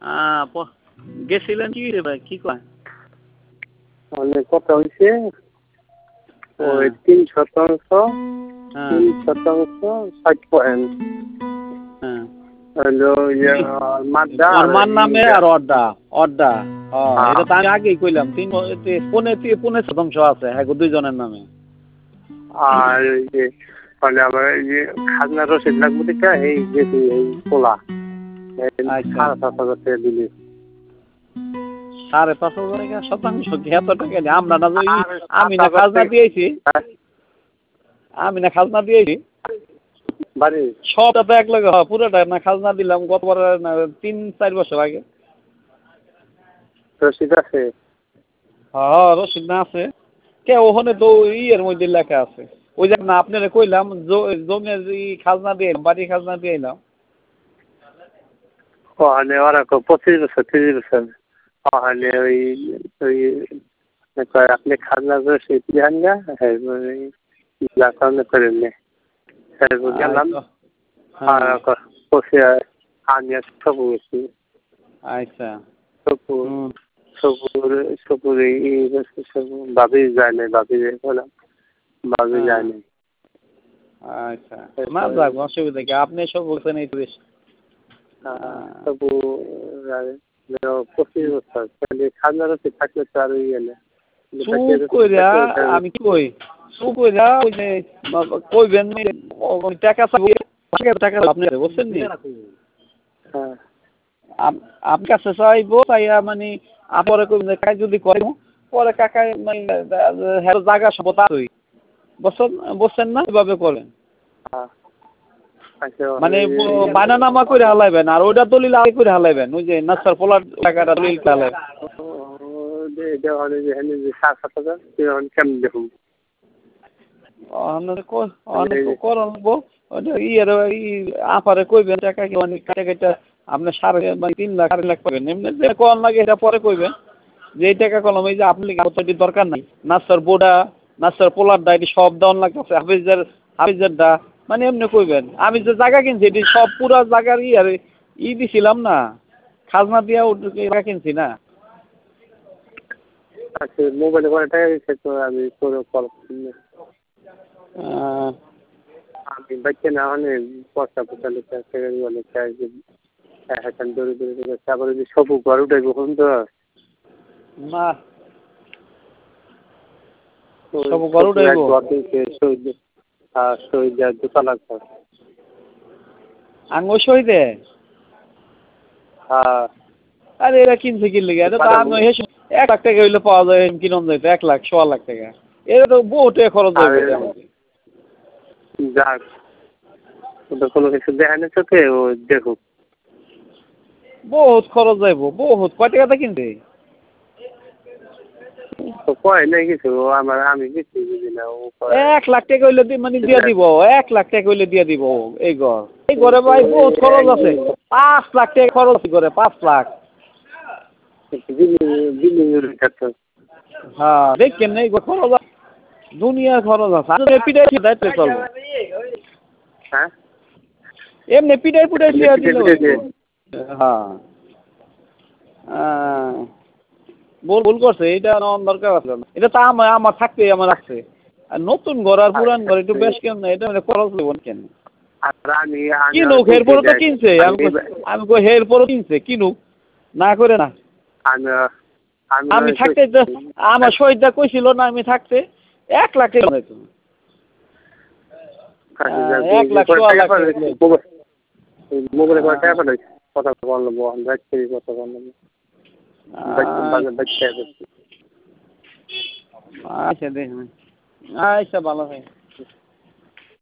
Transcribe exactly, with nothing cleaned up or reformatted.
আহ, প- গেছিলেন কি রে ভাই কি কয়? অনেক কথা হয়েছে ওই হ্যাঁ, তিন শতাংশ হ্যাঁ, তিন শতাংশ ষাট পয়েন্ট হ্যাঁ। হলো ইয়ে মাদ্দা আর ওর নামে ইয়া। আর অড্ডা অড্ডা হ্যাঁ হ্যাঁ, এটা তো আমি আগেই কইলাম তিন পনে পনে শতাংশ আছে হ্যাঁ গো, দুইজনের নামে। আর ওই যে মানে আমার এই যে খাজনা রসিদ লাগবে দিকে এই গেছি এই পোলা আচ্ছা, সাড়ে সাত হাজার টাকা দিলি। সাড়ে পাঁচ হাজার টাকা শতাংশ কি এত টাকা নেই? আমরা না যে ই- সাড়ে আমি সাত না হাজার খাজনা টাকা দিয়েছি, আমি না খাজনা দিয়েছি বাড়ি সবটা তো এক লগে হয় পুরোটা না খাজনা দিলাম গতবার না তিন চার বছর আগে। রসিদ আছে। হ্যাঁ রসিদ না আছে কে ওখানে তো ইয়ের মধ্যে লেখা আছে। ওই যে না আপনারা কইলাম জ- জমির ই খাজনা দিয়ে বাড়ি খাজনা দিয়ে এলাম। ওখানে ওরা কো- পঁচিশ বছর তিরিশ বছর ওখানে ওই ওই কয় আপনি খাজনা রসিদ দেন না হ্যাঁ কারণে করেন না গেলাম আচ্ছা, আর হ্যাঁ, বসে আমি আর সবু গেছি আচ্ছা, সবু হুম, সবুর সবুর এই সবু ভাবি যায় না ভাবি বললাম ভাবি যায় হ্যাঁ, না আচ্ছা। না যাক অসুবিধা কি আপনি সব বলছেন এই তো বেশ। সবু পঁচিশ বছর তাহলে খাজনা রসিদ থাকলে তো আর ইয়ে না চুপ কইরা আমি কি কই চুপ কইরা ওই যে কইবেন ওই টাকা চাবো, টাকা টাকা আপনি বুঝছেন নি? হ্যাঁ আপ- আপনার কাছে চাইবো চাইয়া মানে আপরে কইবেন যে কাজ যদি করে পরে কাকা মানে হ্যাঁ জায়গা সম্পদ আছেই। বুঝছেন বুঝছেন না এভাবে করেন হ্যাঁ আচ্ছা মানে বানানামা করে হালাইবেন আর ওইটা দলিল আগে করে হালাইবেন ওই যে নাসার পোলার টাকাটা দলিল হালাইবেন। সাত সাত হাজার কেমন দেখুন অনেক অনেক করবো ইয়ের ই আপারে কইবেন টাকা কি অনেক কাটা কাটা আপনার সাড়ে মানে তিন লাখ আড়াই লাখ পাবেন এমনি যে কম লাগে এটা পরে কইবেন যে এই টাকা কলম এই যে আপনি কতটি দরকার নাই নাসার বোর্ডা নাসার পোলার দা এটি সব দেওয়ান লাগতেছে হাফিজের হাফিজের দা মানে এমনি কইবেন আমি যে জায়গা কিনছি এটি সব পুরা জায়গার ই আর ই দিছিলাম না খাজনা দিয়া জায়গা কিনছি না। আচ্ছা মোবাইলে করে টাকা দিচ্ছে তো আমি করে কল আহ, আমি বাচ্চা না অনেক পয়সা পয়সা লিখে টাকা অনেক এখন দৌড়ে দৌড়ে তারপরে যে সবু ঘর উঠে কখন তো না সব গরু উঠাইব শহীদ শহীদ দোতলা ঘর আঙ্গ সইতে হ্যাঁ আরে এরা কিনছে কিনলে গিয়ে তো আমি হেসে এক লাখ টাকা হইলে পাওয়া যায় কিনন যাইতো এক লাখ সোয়া লাখ টাকা এটা তো বহু টাকা খরচ হইব যাক ওটা কোনো কিছু দেখা নেই চোখে ও দেখুক বহুত খরচ যাইব বহুত কয় টাকাতে কিনছে তো কয় নাই কিছু আমার আমি কিছু বুঝি না ও কয় এক লাখ টাকা হইলে দি- মানে দিয়ে দিব এক লাখ টাকা হইলে দিয়ে দিব এই ঘর এই ঘরে ভাই বহুত খরচ আছে পাঁচ লাখ টাকা খরচ আছে ঘরে পাঁচ লাখ হ্যাঁ দেখছেন এই ঘর খরচ আছে দুনিয়ার খরচ আছে আমি পিটাই দায়িত্ব চলবো হ্যাঁ এমনি পিটাই পিটাই শেয়ার দিলে পিঠে পিঠে হ্যাঁ আহ, ভুল ভুল করছে এটা আমার দরকার আছে না এটা তো আমার আমার থাকতেই আমার রাখছে আর নতুন ঘর আর পুরান ঘর একটু বেশ কেন না এটা মানে খরচ দেবো কেন আর আমি কিনুক এরপরে তো কিনছে আমি কই- আমি কই হে এরপরে কিনছে কিনুক না করে না আমি আমি থাকতে তো- আমার শহীদটা কইছিল না আমি থাকতে এক লাখ টাকা যাইতো। আহ, এক লাখ সোয়া লাখ টাকা যাইতো। মোবাইলে করে টাকা পাঠাইছি কথা বললাম রাখছি কথা বললাম আচ্ছা দেখুন আচ্ছা ভালো হয়।